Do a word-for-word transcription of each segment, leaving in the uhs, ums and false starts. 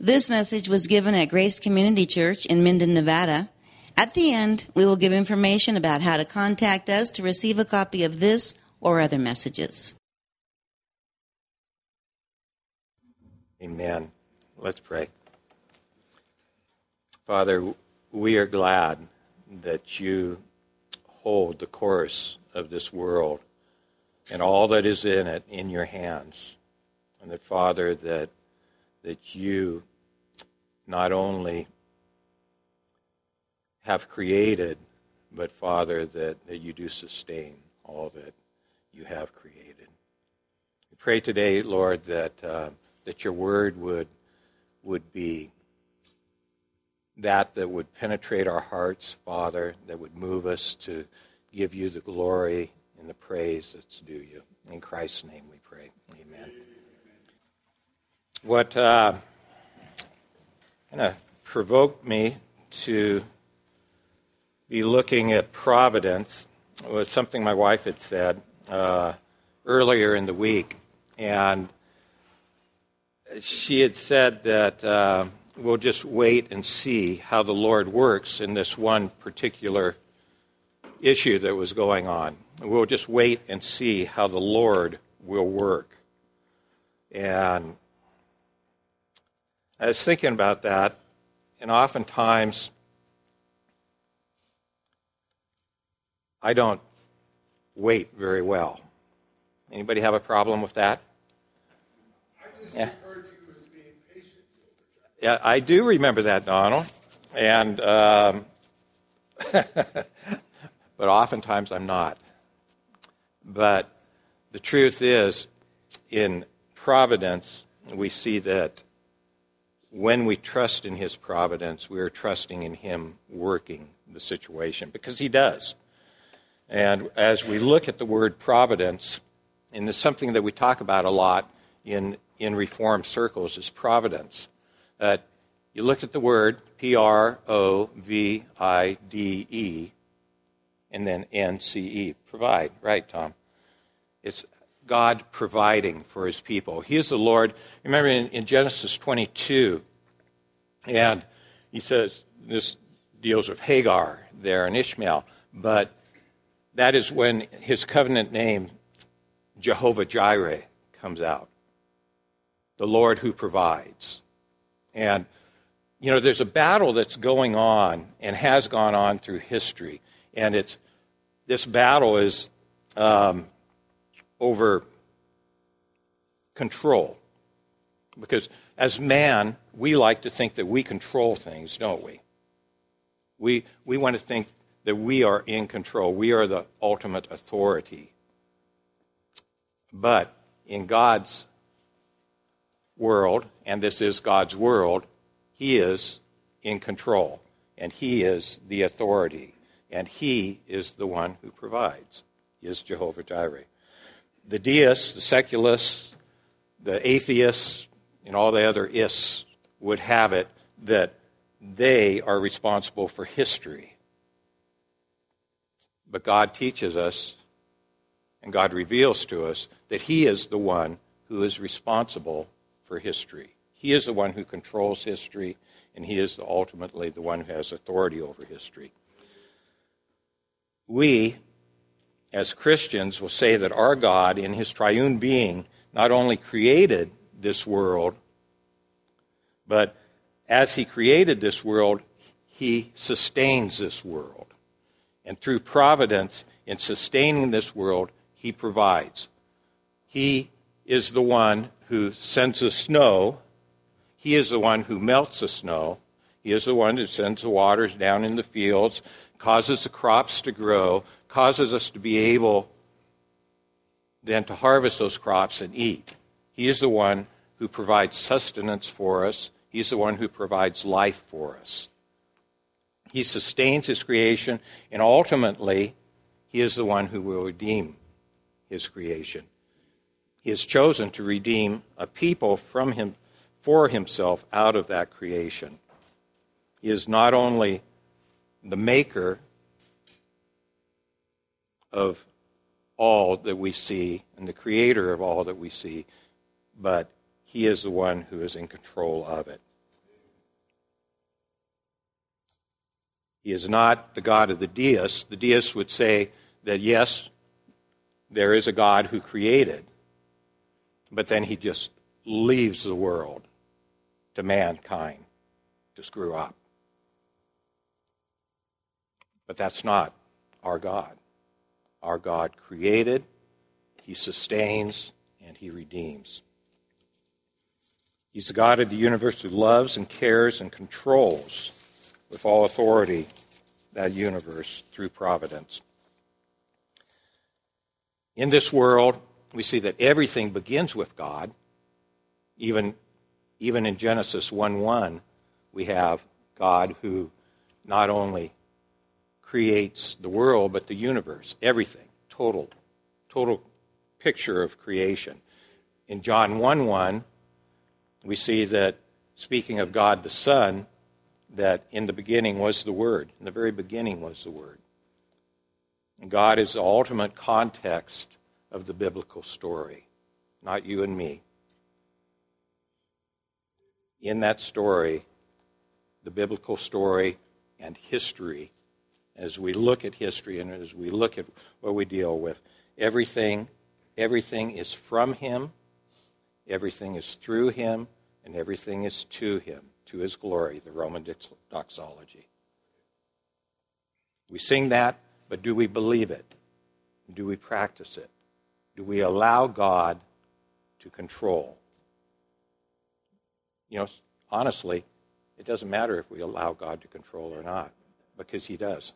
This message was given at Grace Community Church in Minden, Nevada. At the end, we will give information about how to contact us to receive a copy of this or other messages. Amen. Let's pray. Father, we are glad that you hold the course of this world and all that is in it in your hands. And that, Father, that that you not only have created, but, Father, that, that you do sustain all that you have created. We pray today, Lord, that uh, that your word would would be that that would penetrate our hearts, Father, that would move us to give you the glory and the praise that's due you. In Christ's name we pray. Amen. What uh, kind of provoked me to be looking at providence was something my wife had said uh, earlier in the week. And she had said that uh, we'll just wait and see how the Lord works in this one particular issue that was going on. We'll just wait and see how the Lord will work. And I was thinking about that, and oftentimes I don't wait very well. Anybody have a problem with that? I just Yeah. referred to you as being patient. Yeah, I do remember that, Donald. And um, but oftentimes I'm not. But the truth is, in providence, we see that when we trust in his providence, we are trusting in him working the situation, because he does. And as we look at the word providence, and it's something that we talk about a lot in, in Reformed circles, is providence. Uh, you look at the word, P R O V I D E, and then N C E, provide. Right, Tom? It's God providing for his people. He is the Lord. Remember in, in Genesis twenty-two, and he says, this deals with Hagar there and Ishmael, but that is when his covenant name, Jehovah Jireh, comes out. The Lord who provides. And, you know, there's a battle that's going on and has gone on through history. And it's this battle is um, over control. Because as man, we like to think that we control things, don't we? We we want to think that we are in control. We are the ultimate authority. But in God's world, and this is God's world, he is in control, and he is the authority, and he is the one who provides. He is Jehovah Jireh. The deists, the secularists, the atheists, and all the other ists would have it that they are responsible for history. But God teaches us, and God reveals to us, that he is the one who is responsible for history. He is the one who controls history, and he is the, ultimately the one who has authority over history. We, as Christians, will say that our God, in his triune being, not only created this world, but as he created this world, he sustains this world. And through providence, in sustaining this world, he provides. He is the one who sends the snow. He is the one who melts the snow. He is the one who sends the waters down in the fields, causes the crops to grow, causes us to be able then to harvest those crops and eat. He is the one who provides sustenance for us. He's the one who provides life for us. He sustains his creation, and ultimately, he is the one who will redeem his creation. He has chosen to redeem a people from him, for himself, out of that creation. He is not only the maker of all that we see and the creator of all that we see, but he is the one who is in control of it. He is not the God of the deists. The deists would say that, yes, there is a God who created, but then he just leaves the world to mankind to screw up. But that's not our God. Our God created, he sustains, and he redeems. He's the God of the universe who loves and cares and controls with all authority that universe through providence. In this world, we see that everything begins with God. Even, even in Genesis one one, we have God who not only creates the world, but the universe, everything, total, total picture of creation. In John one one, we see that, speaking of God the Son, that in the beginning was the Word. In the very beginning was the Word. And God is the ultimate context of the biblical story, not you and me. In that story, the biblical story and history, as we look at history and as we look at what we deal with, everything, everything is from him, everything is through him, and everything is to him, to his glory, the Roman doxology. We sing that, but do we believe it? Do we practice it? Do we allow God to control? You know, honestly, it doesn't matter if we allow God to control or not, because he does.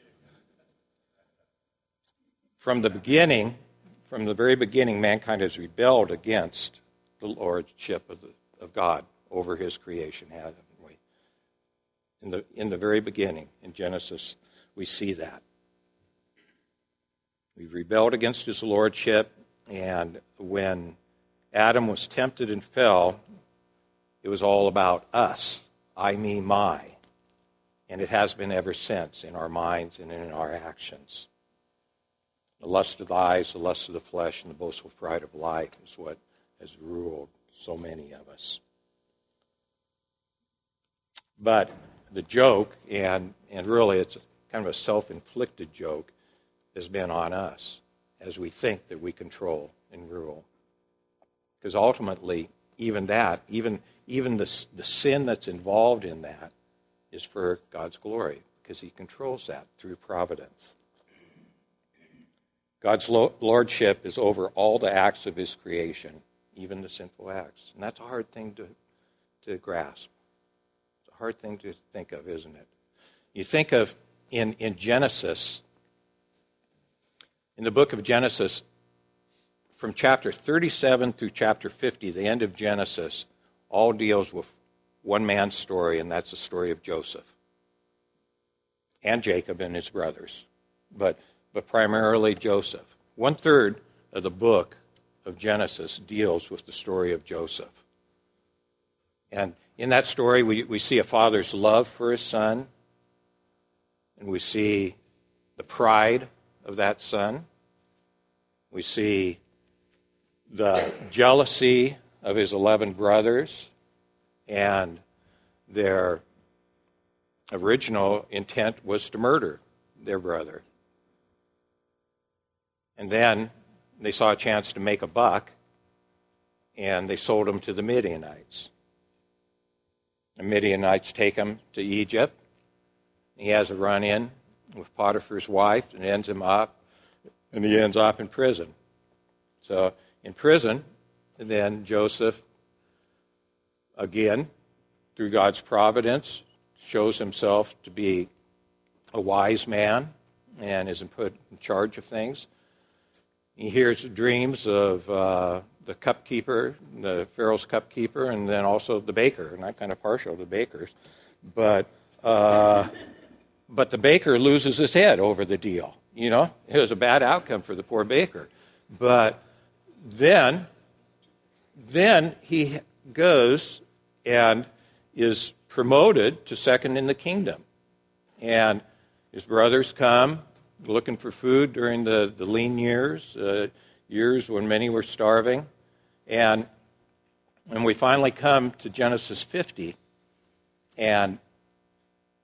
From the beginning, from the very beginning, mankind has rebelled against the lordship of, the, of God over his creation, haven't we? In the, in the very beginning, in Genesis, we see that. We've rebelled against his lordship, and when Adam was tempted and fell, it was all about us, I, me, my. And it has been ever since in our minds and in our actions. The lust of the eyes, the lust of the flesh, and the boastful pride of life is what has ruled so many of us. But the joke, and, and really it's kind of a self-inflicted joke, has been on us as we think that we control and rule. Because ultimately, even that, even, even the, the sin that's involved in that is for God's glory, because he controls that through providence. God's lordship is over all the acts of his creation, even the sinful acts. And that's a hard thing to, to grasp. It's a hard thing to think of, isn't it? You think of, in, in Genesis, in the book of Genesis, from chapter thirty-seven through chapter fifty, the end of Genesis, all deals with one man's story, and that's the story of Joseph and Jacob and his brothers, but, but primarily Joseph. One third of the book of Genesis deals with the story of Joseph. And in that story, we, we see a father's love for his son, and we see the pride of that son. We see the jealousy of his eleven brothers, and their original intent was to murder their brother. And then they saw a chance to make a buck, and they sold him to the Midianites. The Midianites take him to Egypt. He has a run-in with Potiphar's wife, and ends him up, and he ends up in prison. So in prison, and then Joseph, again, through God's providence, shows himself to be a wise man and is put in charge of things. He hears dreams of uh, the cupkeeper, the Pharaoh's cupkeeper, and then also the baker. And I'm kind of partial to bakers. But uh, but the baker loses his head over the deal. You know, it was a bad outcome for the poor baker. But then, then he goes and is promoted to second in the kingdom. And his brothers come looking for food during the, the lean years, uh, years when many were starving. And when we finally come to Genesis fifty, and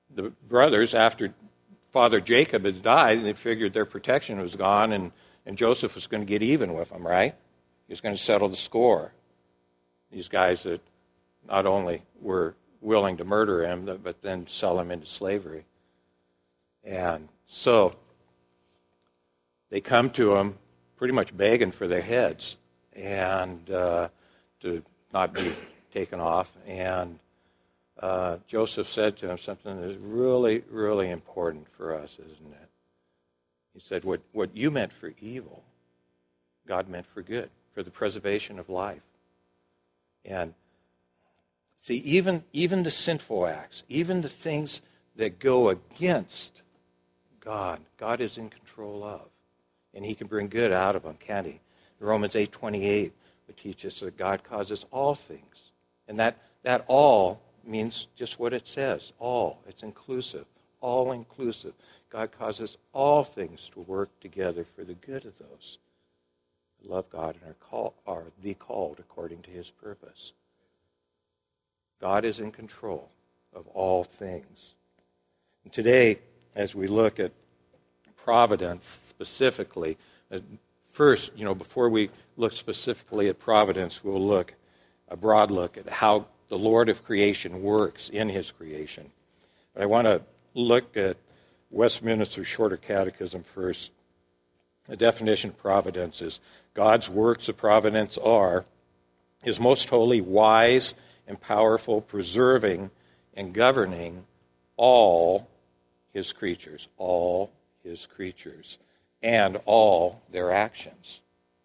the brothers, after Father Jacob had died, and they figured their protection was gone, and, and Joseph was going to get even with them, right? He was going to settle the score. These guys that not only were willing to murder him, but then sell him into slavery. And so they come to him pretty much begging for their heads and uh, to not be taken off. And uh, Joseph said to him something that is really, really important for us, isn't it? He said, what, what you meant for evil, God meant for good, for the preservation of life. And see, even, even the sinful acts, even the things that go against God, God is in control of. And he can bring good out of them, can't he? Romans eight twenty-eight would teach us that God causes all things. And that, that all means just what it says, all. It's inclusive, all inclusive. God causes all things to work together for the good of those who love God and are, call, are the called according to his purpose. God is in control of all things. And today, as we look at providence specifically, uh, first, you know, before we look specifically at providence, we'll look a broad look at how the Lord of creation works in his creation. But I want to look at Westminster Shorter Catechism first. The definition of providence is God's works of providence are his most holy, wise, and powerful, preserving and governing all his creatures, all his creatures, and all their actions.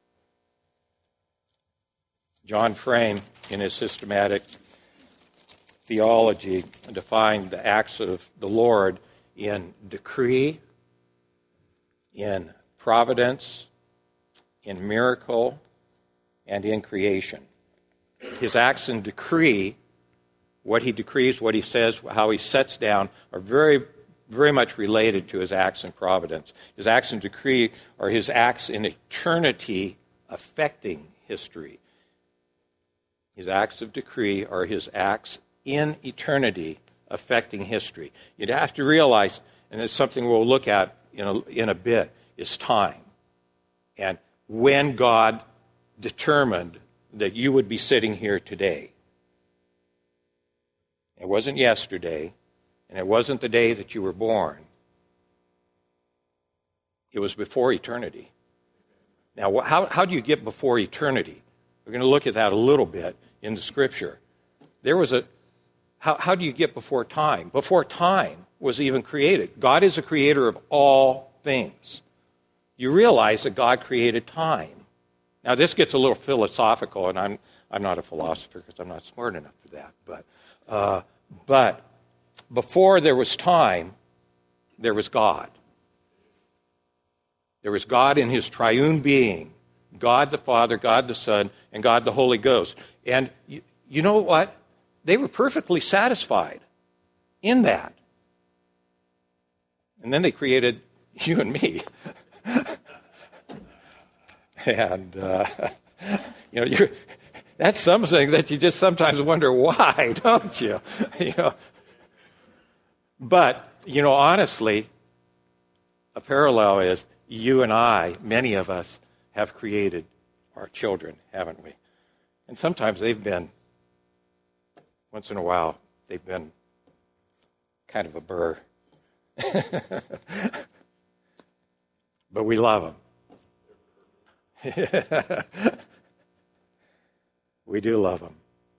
John Frame, in his systematic theology, defined the acts of the Lord in decree, in providence, in miracle, and in creation. His acts in decree, what he decrees, what he says, how he sets down, are very, very much related to his acts in providence. His acts in decree are his acts in eternity affecting history. His acts of decree are his acts in eternity affecting history. You'd have to realize, and it's something we'll look at in a, in a bit, is time. And when God determined that you would be sitting here today. It wasn't yesterday, and it wasn't the day that you were born. It was before eternity. Now, how, how do you get before eternity? We're going to look at that a little bit in the Scripture. There was a, how, how do you get before time? Before time was even created. God is a creator of all things. You realize that God created time. Now, this gets a little philosophical, and I'm I'm not a philosopher because I'm not smart enough for that. But uh, but before there was time, there was God. There was God in his triune being, God the Father, God the Son, and God the Holy Ghost. And you, you know what? They were perfectly satisfied in that. And then they created you and me. And, uh, you know, you're, that's something that you just sometimes wonder why, don't you? You know. But, you know, honestly, a parallel is you and I, many of us, have created our children, haven't we? And sometimes they've been, once in a while, they've been kind of a burr. But we love them. We do love him.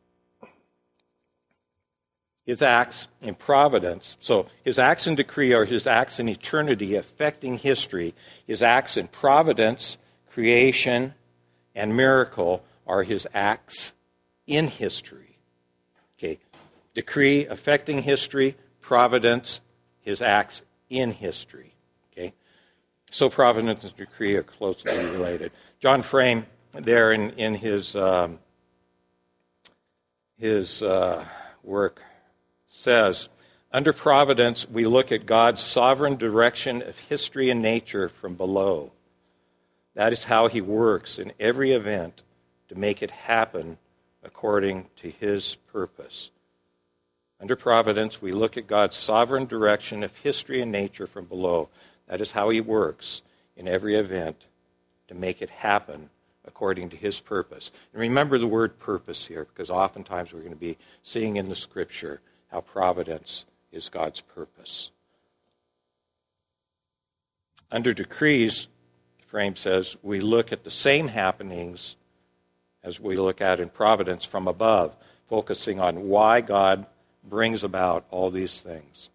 His acts in providence, so his acts in decree are his acts in eternity affecting history. His acts in providence, creation, and miracle are his acts in history. Okay, decree affecting history, providence, his acts in history. Okay, so providence and decree are closely related. John Frame, there in, in his um, his uh, work, says, under providence, we look at God's sovereign direction of history and nature from below. That is how he works in every event to make it happen according to his purpose. Under providence, we look at God's sovereign direction of history and nature from below. That is how he works in every event to make it happen according to his purpose. And remember the word purpose here, because oftentimes we're going to be seeing in the Scripture how providence is God's purpose. Under decrees, Frame says, we look at the same happenings as we look at in providence from above, focusing on why God brings about all these things.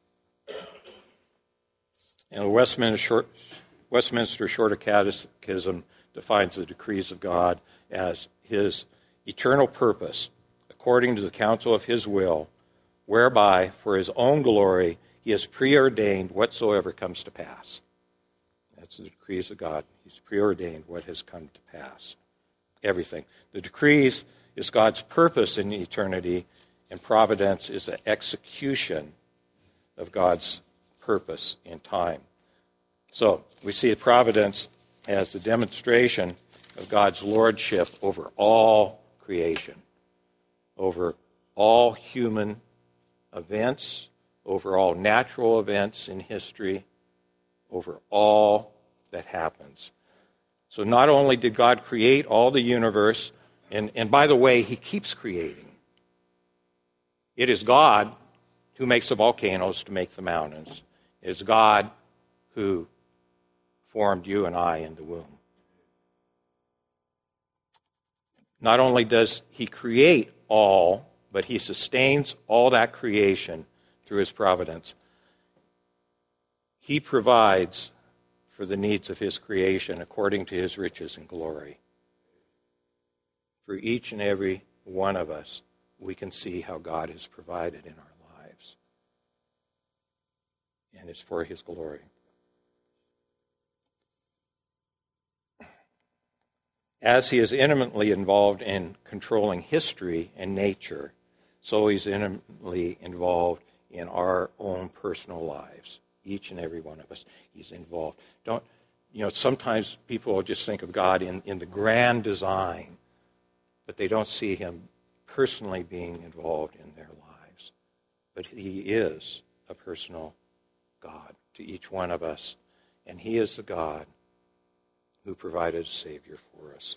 And the Westminster Short, Westminster Shorter Catechism defines the decrees of God as his eternal purpose, according to the counsel of his will, whereby, for his own glory, he has preordained whatsoever comes to pass. That's the decrees of God. He's preordained what has come to pass. Everything. The decrees is God's purpose in eternity, and providence is the execution of God's purpose in time. So we see providence as the demonstration of God's lordship over all creation, over all human events, over all natural events in history, over all that happens. So not only did God create all the universe, and, and by the way, he keeps creating. It is God who makes the volcanoes to make the mountains. It is God who formed you and I in the womb. Not only does he create all, but he sustains all that creation through his providence. He provides for the needs of his creation according to his riches and glory. For each and every one of us, we can see how God has provided in our lives. And it's for his glory. As he is intimately involved in controlling history and nature, so he's intimately involved in our own personal lives. Each and every one of us, he's involved. Don't, you know, sometimes people will just think of God in, in the grand design, but they don't see him personally being involved in their lives. But he is a personal God to each one of us, and he is the God who provided a Savior for us.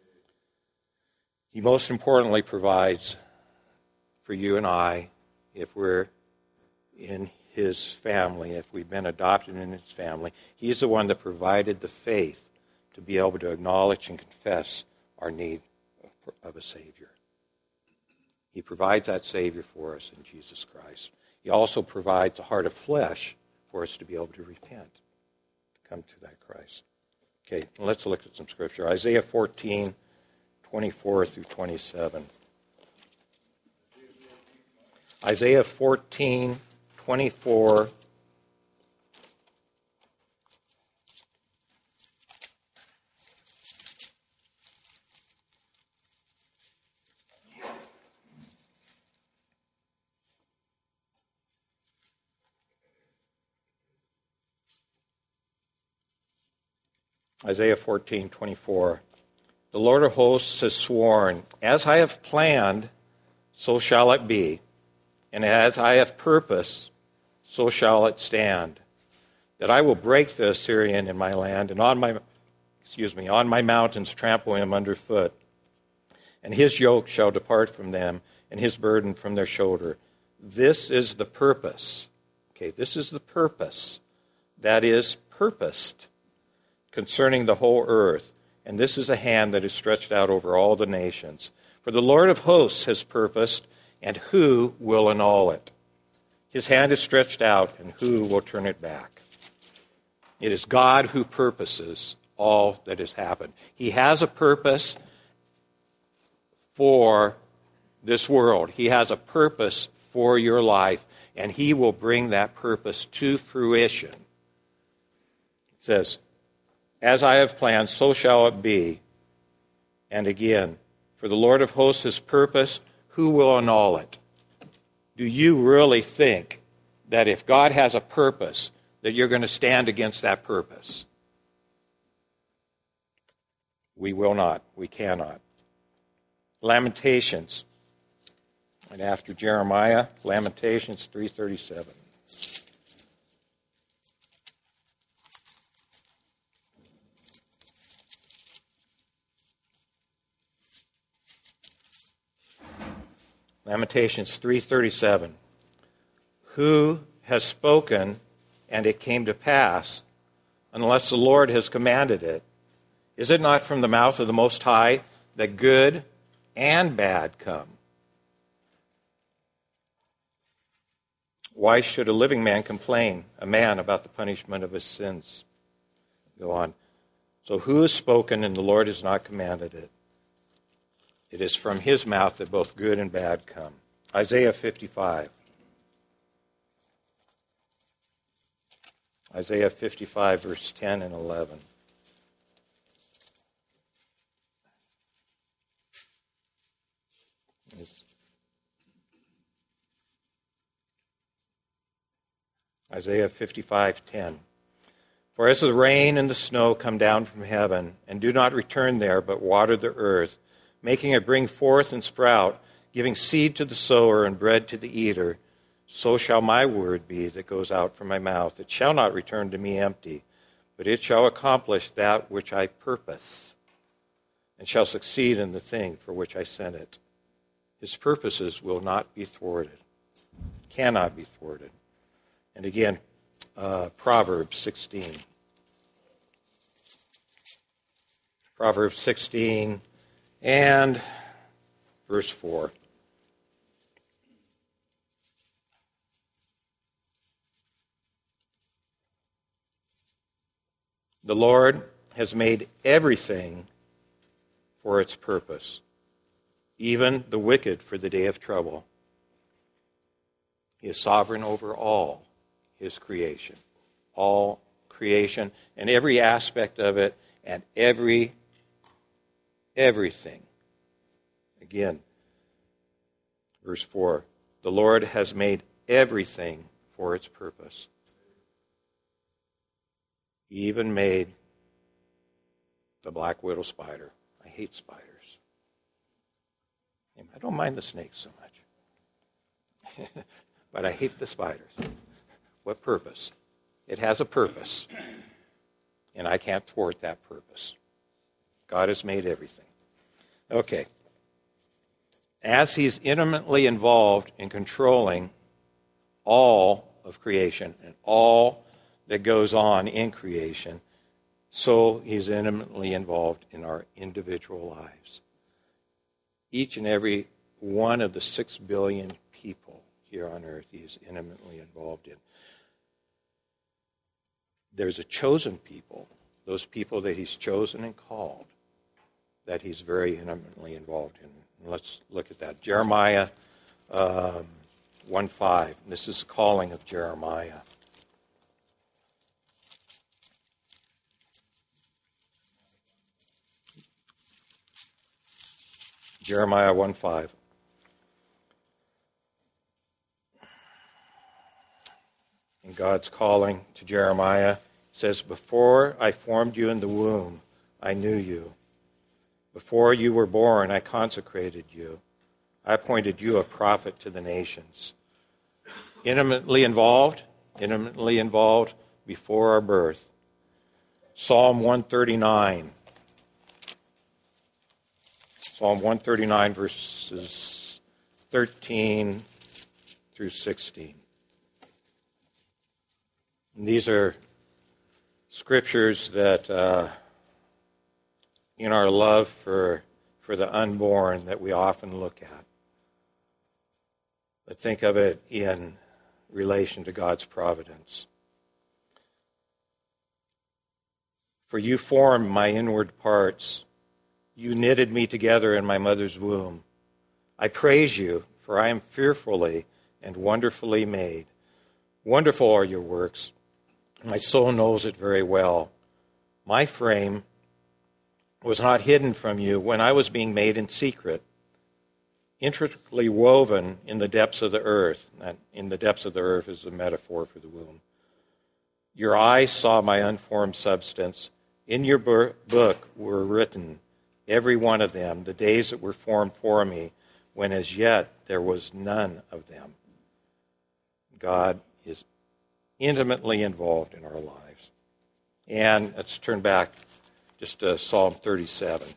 He most importantly provides for you and I, if we're in his family, if we've been adopted in his family. He's the one that provided the faith to be able to acknowledge and confess our need of a Savior. He provides that Savior for us in Jesus Christ. He also provides a heart of flesh for us to be able to repent, to come to that Christ. Okay, let's look at some scripture. Isaiah fourteen, twenty-four through twenty-seven. Isaiah fourteen, twenty-four. Isaiah fourteen, twenty-four. The Lord of hosts has sworn, as I have planned, so shall it be. And as I have purposed, so shall it stand. That I will break the Assyrian in my land, and on my, excuse me, on my mountains trample him underfoot. And his yoke shall depart from them, and his burden from their shoulder. This is the purpose. Okay, this is the purpose that is purposed concerning the whole earth. And this is a hand that is stretched out over all the nations. For the Lord of hosts has purposed, and who will annul it? His hand is stretched out, and who will turn it back? It is God who purposes all that has happened. He has a purpose for this world. He has a purpose for your life, and he will bring that purpose to fruition. It says, as I have planned, so shall it be. And again, for the Lord of hosts has purposed, who will annul it? Do you really think that if God has a purpose, that you're going to stand against that purpose? We will not. We cannot. Lamentations And after Jeremiah, Lamentations three thirty-seven. Lamentations three thirty-seven. Who has spoken, and it came to pass, unless the Lord has commanded it? Is it not from the mouth of the Most High that good and bad come? Why should a living man complain, a man, about the punishment of his sins? Go on. So who has spoken, and the Lord has not commanded it? It is from his mouth that both good and bad come. Isaiah fifty-five. Isaiah fifty-five, verse ten and eleven. Isaiah fifty-five, ten. For as the rain and the snow come down from heaven, and do not return there, but water the earth, making it bring forth and sprout, giving seed to the sower and bread to the eater, so shall my word be that goes out from my mouth. It shall not return to me empty, but it shall accomplish that which I purpose, and shall succeed in the thing for which I sent it. His purposes will not be thwarted, cannot be thwarted. And again, uh, Proverbs sixteen. Proverbs sixteen and verse four. The Lord has made everything for its purpose, even the wicked for the day of trouble. He is sovereign over all his creation, all creation, and every aspect of it, and every, everything. Again, verse four, the Lord has made everything for its purpose. He even made the black widow spider. I hate spiders. I don't mind the snakes so much. But I hate the spiders. What purpose? It has a purpose. And I can't thwart that purpose. God has made everything. Okay. As he's intimately involved in controlling all of creation and all that goes on in creation, so he's intimately involved in our individual lives. Each and every one of the six billion people here on earth he is intimately involved in. There's a chosen people, those people that he's chosen and called, that he's very intimately involved in. And let's look at that. Jeremiah um, one five. This is the calling of Jeremiah. Jeremiah one five. And God's calling to Jeremiah says, before I formed you in the womb, I knew you. Before you were born, I consecrated you. I appointed you a prophet to the nations. Intimately involved, intimately involved before our birth. Psalm one thirty-nine. Psalm one thirty-nine, verses thirteen through sixteen. And these are scriptures that, uh, in our love for, for the unborn, that we often look at. But think of it in relation to God's providence. For you formed my inward parts. You knitted me together in my mother's womb. I praise you, for I am fearfully and wonderfully made. Wonderful are your works. My soul knows it very well. My frame was not hidden from you when I was being made in secret, intricately woven in the depths of the earth. And in the depths of the earth is a metaphor for the womb. Your eyes saw my unformed substance. In your book were written, every one of them, the days that were formed for me, when as yet there was none of them. God is intimately involved in our lives. And let's turn back just to Psalm thirty-seven.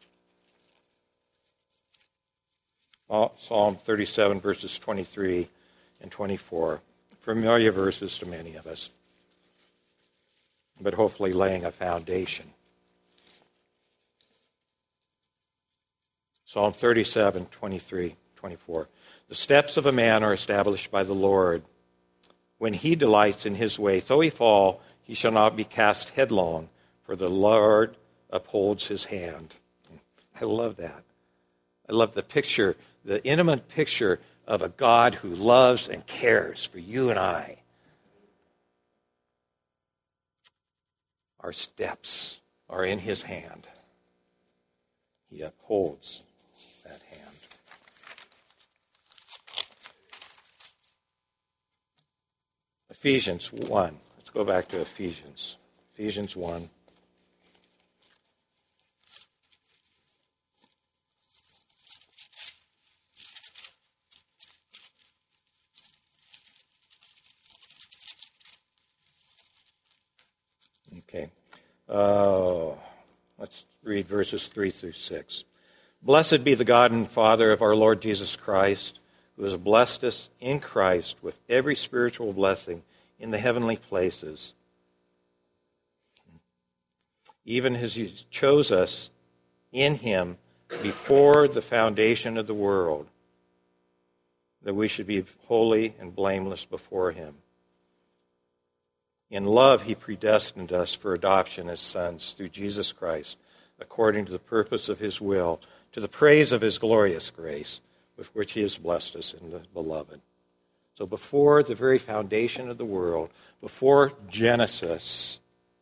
Psalm thirty-seven, verses twenty-three and twenty-four. Familiar verses to many of us, but hopefully laying a foundation. Psalm thirty-seven, twenty-three, twenty-four. The steps of a man are established by the Lord. When he delights in his way, though he fall, he shall not be cast headlong, for the Lord upholds his hand. I love that. I love the picture, the intimate picture of a God who loves and cares for you and I. Our steps are in his hand. He upholds that hand. Ephesians one. Let's go back to Ephesians. Ephesians one. Okay. Uh, let's read verses three through six. Blessed be the God and Father of our Lord Jesus Christ, who has blessed us in Christ with every spiritual blessing in the heavenly places, even as he chose us in him before the foundation of the world, that we should be holy and blameless before him. In love, he predestined us for adoption as sons through Jesus Christ, according to the purpose of his will, to the praise of his glorious grace, with which he has blessed us in the beloved. So before the very foundation of the world, before Genesis,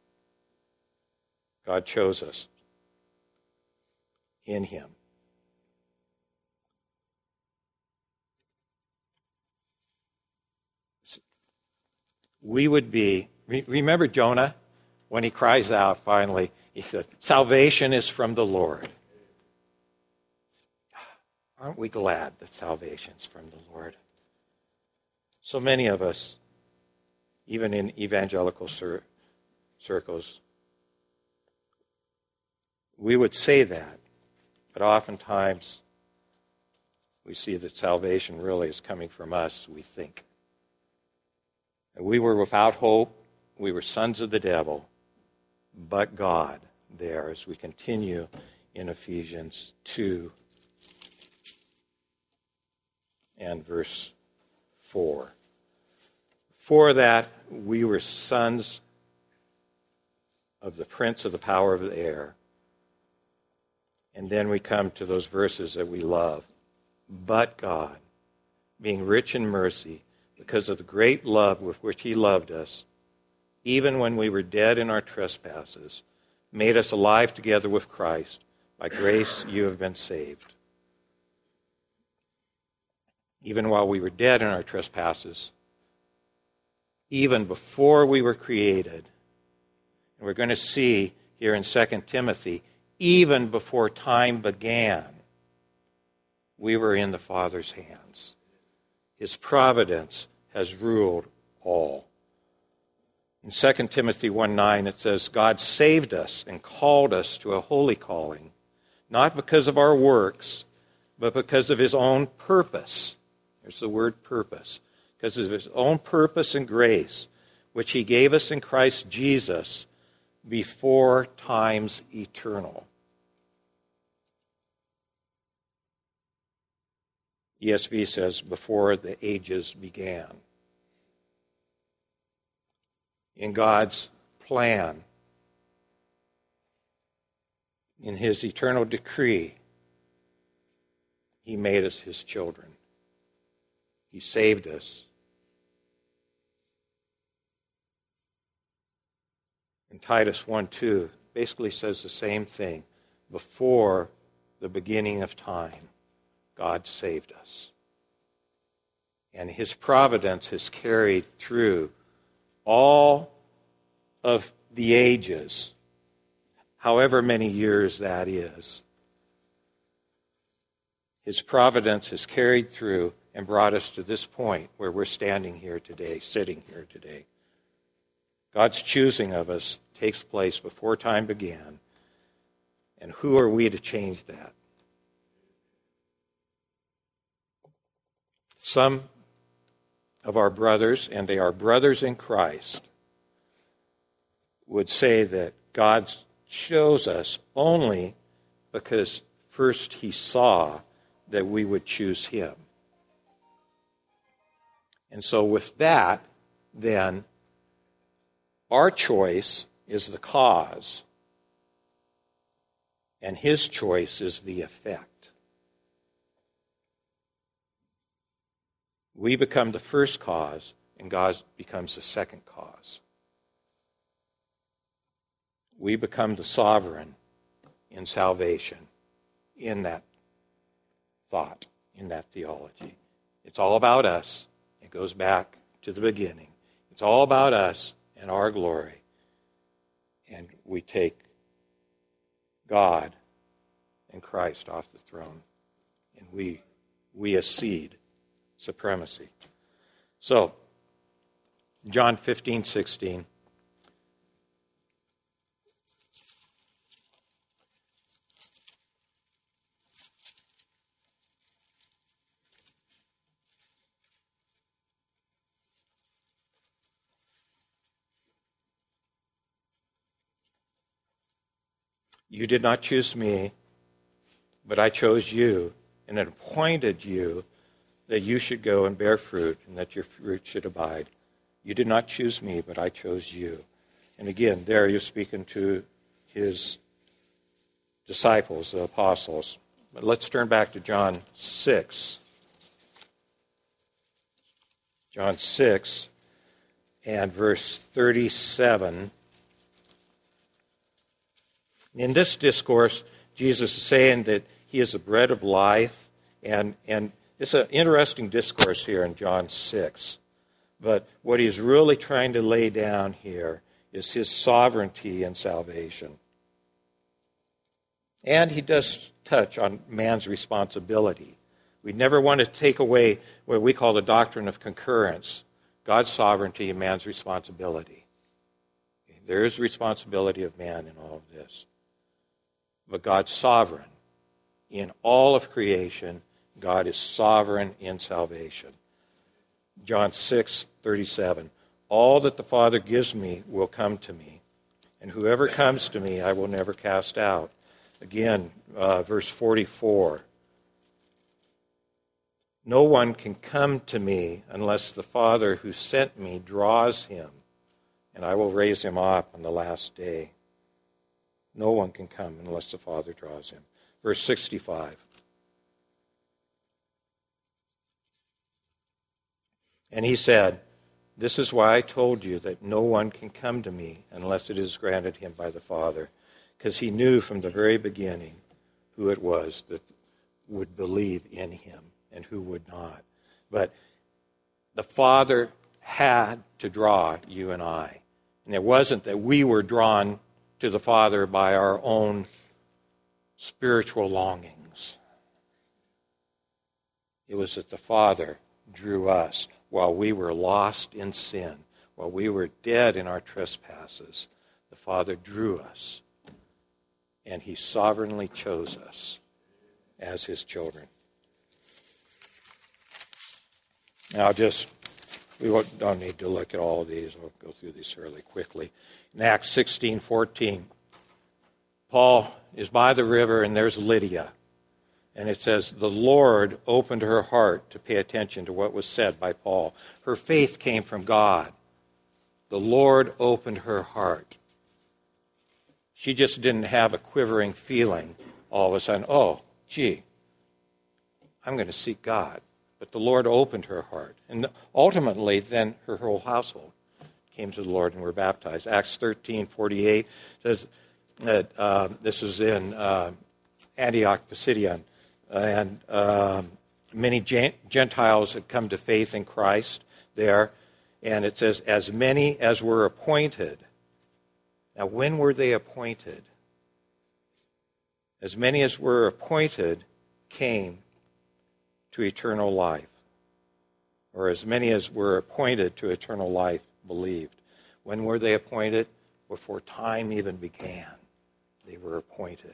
God chose us in him. We would be, remember Jonah, when he cries out finally, he said, salvation is from the Lord. Aren't we glad that salvation is from the Lord? So many of us, even in evangelical cir- circles, we would say that, but oftentimes we see that salvation really is coming from us, we think. And we were without hope, we were sons of the devil, but God there, as we continue in Ephesians two and verse four. For that we were sons of the prince of the power of the air. And then we come to those verses that we love. But God, being rich in mercy, because of the great love with which he loved us, even when we were dead in our trespasses, made us alive together with Christ. By grace you have been saved. Even while we were dead in our trespasses, even before we were created, and we're going to see here in Second Timothy, even before time began, we were in the Father's hands. His providence has ruled all. In Second Timothy one nine, it says, God saved us and called us to a holy calling, not because of our works, but because of his own purpose. There's the word purpose. Because of his own purpose and grace, which he gave us in Christ Jesus before times eternal. E S V says, before the ages began. In God's plan, in his eternal decree, he made us his children. He saved us. And Titus one two basically says the same thing. Before the beginning of time, God saved us. And his providence has carried through all of the ages, however many years that is. His providence has carried through and brought us to this point where we're standing here today, sitting here today. God's choosing of us takes place before time began. And who are we to change that? Some of our brothers, and they are brothers in Christ, would say that God chose us only because first he saw that we would choose him. And so with that, then, our choice is the cause, and his choice is the effect. We become the first cause, and God becomes the second cause. We become the sovereign in salvation, in that thought, in that theology. It's all about us. It goes back to the beginning. It's all about us and our glory. And we take God and Christ off the throne. And we, we accede supremacy. So, John fifteen sixteen. You did not choose me, but I chose you and appointed you that you should go and bear fruit and that your fruit should abide. You did not choose me, but I chose you. And again, there you're speaking to his disciples, the apostles. But let's turn back to John six. John six and verse thirty-seven. In this discourse, Jesus is saying that he is the bread of life, and, and it's an interesting discourse here in John six. But what he's really trying to lay down here is his sovereignty and salvation. And he does touch on man's responsibility. We never want to take away what we call the doctrine of concurrence, God's sovereignty and man's responsibility. There is responsibility of man in all of this. But God's sovereign in all of creation. God is sovereign in salvation. John six thirty-seven. All that the Father gives me will come to me, and whoever comes to me I will never cast out. Again, uh, verse forty-four. No one can come to me unless the Father who sent me draws him, and I will raise him up on the last day. No one can come unless the Father draws him. Verse sixty-five. And he said, this is why I told you that no one can come to me unless it is granted him by the Father. Because he knew from the very beginning who it was that would believe in him and who would not. But the Father had to draw you and I. And it wasn't that we were drawn to the Father by our own spiritual longings. It was that the Father drew us while we were lost in sin, while we were dead in our trespasses. The Father drew us, and he sovereignly chose us as his children. Now, just, we don't need to look at all of these. We'll go through these fairly quickly. In Acts sixteen fourteen, Paul is by the river, and there's Lydia. And it says, the Lord opened her heart to pay attention to what was said by Paul. Her faith came from God. The Lord opened her heart. She just didn't have a quivering feeling all of a sudden, oh, gee, I'm going to seek God. But the Lord opened her heart. And ultimately, then her whole household came to the Lord and were baptized. Acts thirteen forty-eight says that uh, this is in uh, Antioch Pisidian. And um, many Gentiles had come to faith in Christ there. And it says, as many as were appointed. Now, when were they appointed? As many as were appointed came to eternal life, or as many as were appointed to eternal life believed. When were they appointed? Before time even began, they were appointed.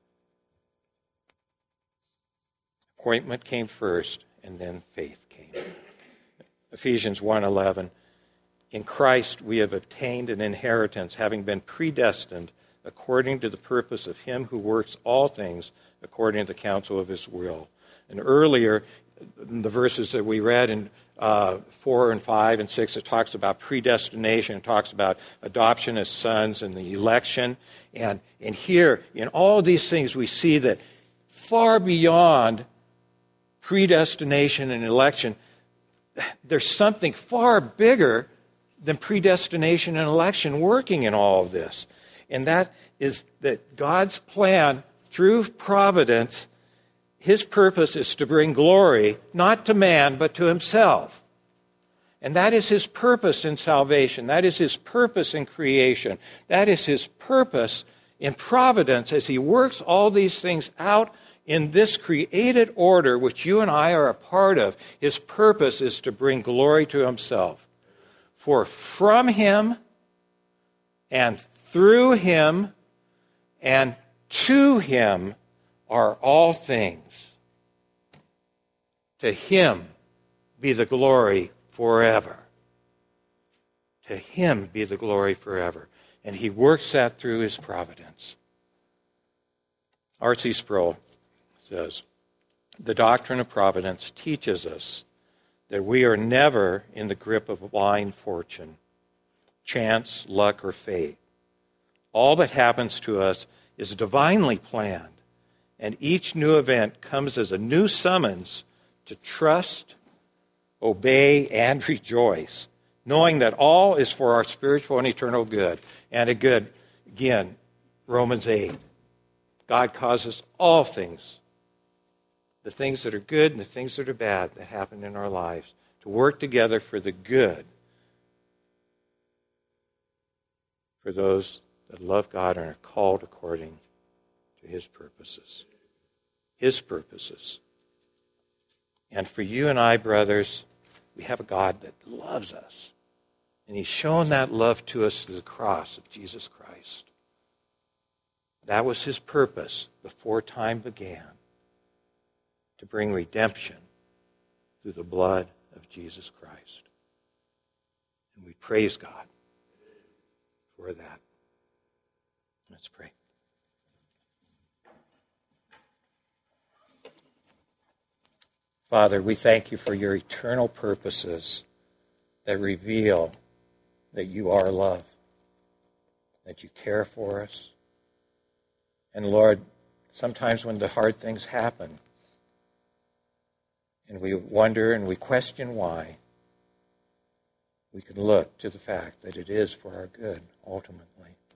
Appointment came first, and then faith came. Ephesians one eleven, in Christ we have obtained an inheritance, having been predestined according to the purpose of him who works all things according to the counsel of his will. And earlier, in the verses that we read in uh, four and five and six, it talks about predestination, it talks about adoption as sons and the election. And, and here, in all these things, we see that far beyond predestination and election, there's something far bigger than predestination and election working in all of this. And that is that God's plan through providence, his purpose is to bring glory, not to man, but to himself. And that is his purpose in salvation. That is his purpose in creation. That is his purpose in providence as he works all these things out in this created order, which you and I are a part of. His purpose is to bring glory to himself. For from him and through him and to him are all things. To him be the glory forever. To him be the glory forever. And he works that through his providence. R C Sproul says, the doctrine of providence teaches us that we are never in the grip of blind fortune, chance, luck, or fate. All that happens to us is divinely planned, and each new event comes as a new summons to trust, obey, and rejoice, knowing that all is for our spiritual and eternal good. And a good, again, Romans eight. God causes all things, the things that are good and the things that are bad that happen in our lives, to work together for the good for those that love God and are called according to his purposes. His purposes. And for you and I, brothers, we have a God that loves us. And he's shown that love to us through the cross of Jesus Christ. That was his purpose before time began, to bring redemption through the blood of Jesus Christ. And we praise God for that. Let's pray. Father, we thank you for your eternal purposes that reveal that you are love, that you care for us. And Lord, sometimes when the hard things happen, and we wonder and we question why, we can look to the fact that it is for our good, ultimately.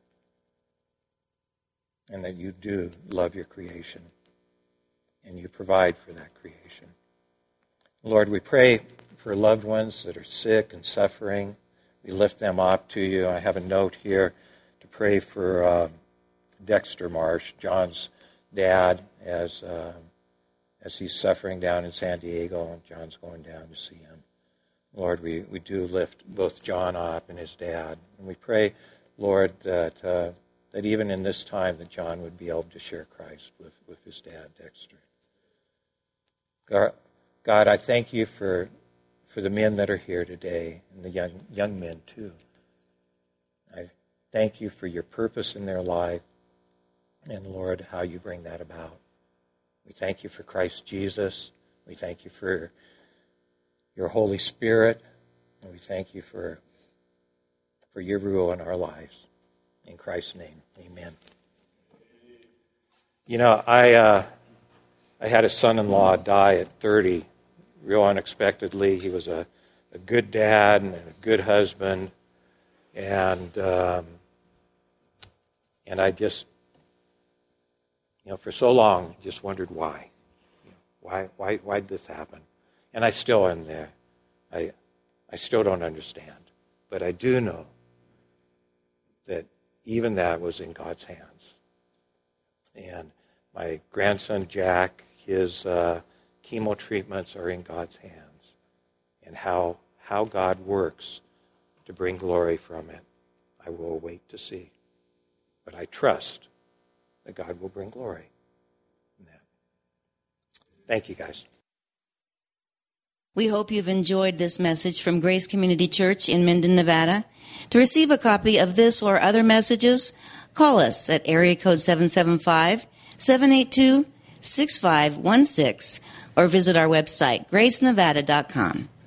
And that you do love your creation, and you provide for that creation. Lord, we pray for loved ones that are sick and suffering. We lift them up to you. I have a note here to pray for uh, Dexter Marsh, John's dad, as uh, as he's suffering down in San Diego, and John's going down to see him. Lord, we, we do lift both John up and his dad. And we pray, Lord, that uh, that even in this time that John would be able to share Christ with, with his dad, Dexter. God, God, I thank you for for the men that are here today, and the young young men too. I thank you for your purpose in their life, and Lord, how you bring that about. We thank you for Christ Jesus. We thank you for your Holy Spirit, and we thank you for for your rule in our lives. In Christ's name, amen. You know, I uh, I had a son-in-law die at thirty, real unexpectedly. He was a, a good dad and a good husband, and um, and I just, you know, for so long, just wondered why, you know, why, why, why did this happen? And I still am there. I, I still don't understand, but I do know that even that was in God's hands. And my grandson Jack, his uh, chemo treatments are in God's hands, and how, how God works to bring glory from it, I will wait to see. But I trust that God will bring glory in that. Thank you, guys. We hope you've enjoyed this message from Grace Community Church in Minden, Nevada. To receive a copy of this or other messages, call us at area code seven seven five, seven eight two, six five one six or visit our website, grace nevada dot com.